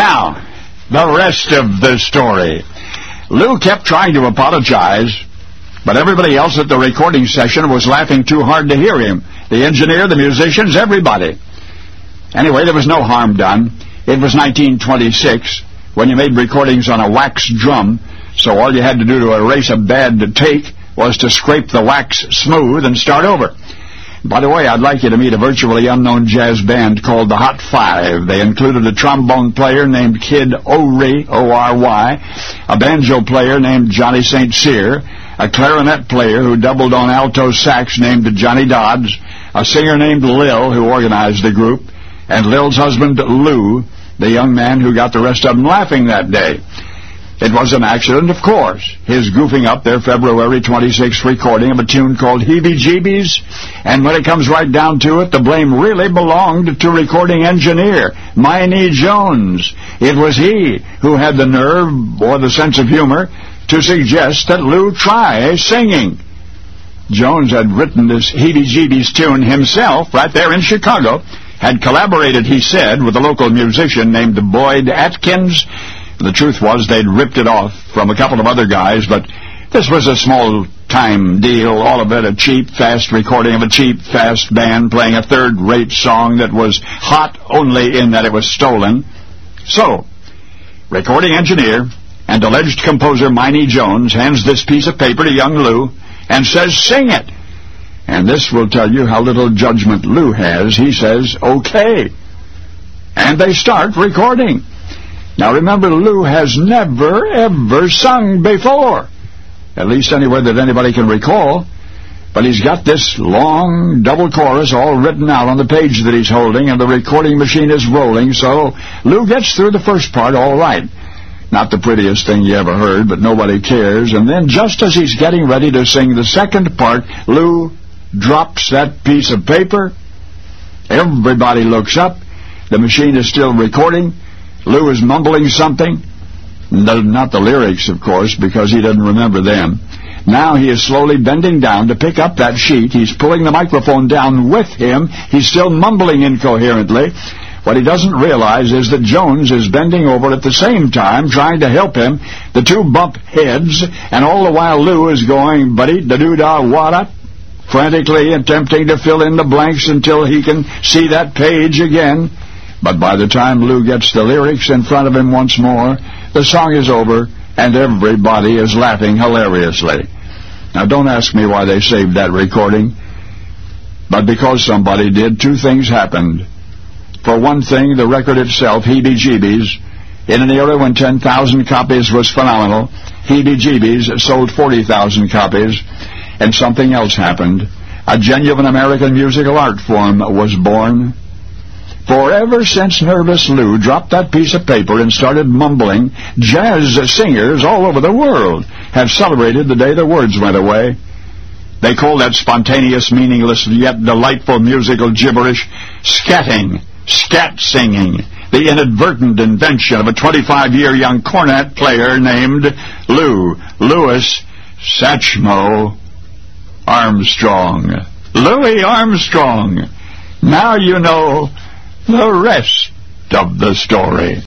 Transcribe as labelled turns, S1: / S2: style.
S1: Now, the rest of the story. Lou kept trying to apologize, but everybody else at the recording session was laughing too hard to hear him. The engineer, the musicians, everybody. Anyway, there was no harm done. It was 1926, when you made recordings on a wax drum, so all you had to do to erase a bad take was to scrape the wax smooth and start over. By the way, I'd like you to meet a virtually unknown jazz band called the Hot Five. They included a trombone player named Kid Ory, O-R-Y, a banjo player named Johnny St. Cyr, a clarinet player who doubled on alto sax named Johnny Dodds, a singer named Lil who organized the group, and Lil's husband Lou, the young man who got the rest of them laughing that day. It was an accident, of course, his goofing up their February 26th recording of a tune called Heebie-Jeebies, and when it comes right down to it, the blame really belonged to recording engineer Miney Jones. It was he who had the nerve, or the sense of humor, to suggest that Lou try singing. Jones had written this Heebie-Jeebies tune himself right there in Chicago, had collaborated, he said, with a local musician named Boyd Atkins. The truth was they'd ripped it off from a couple of other guys, but this was a small-time deal, all of it a cheap, fast recording of a cheap, fast band playing a third-rate song that was hot only in that it was stolen. So, recording engineer and alleged composer Miney Jones hands this piece of paper to young Lou and says, "Sing it." And this will tell you how little judgment Lou has. He says, "Okay." And they start recording. Now remember, Lou has never, ever sung before, at least anywhere that anybody can recall. But he's got this long double chorus all written out on the page that he's holding, and the recording machine is rolling, so Lou gets through the first part all right. Not the prettiest thing you ever heard, but nobody cares. And then just as he's getting ready to sing the second part, Lou drops that piece of paper. Everybody looks up. The machine is still recording. Lou is mumbling something. Not the lyrics, of course, because he doesn't remember them. Now he is slowly bending down to pick up that sheet. He's pulling the microphone down with him. He's still mumbling incoherently. What he doesn't realize is that Jones is bending over at the same time, trying to help him. The two bump heads, and all the while Lou is going, buddy-da-doo-da-wada, frantically attempting to fill in the blanks until he can see that page again. But by the time Lou gets the lyrics in front of him once more, the song is over, and everybody is laughing hilariously. Now, don't ask me why they saved that recording, but because somebody did, two things happened. For one thing, the record itself, Heebie-Jeebies, in an era when 10,000 copies was phenomenal, Heebie-Jeebies sold 40,000 copies, and something else happened. A genuine American musical art form was born. For ever since Nervous Lou dropped that piece of paper and started mumbling, jazz singers all over the world have celebrated the day the words went away. They call that spontaneous, meaningless, yet delightful musical gibberish scatting, scat singing, the inadvertent invention of a 25-year young cornet player named Louis Satchmo Armstrong. Louis Armstrong. Now you know the rest of the story.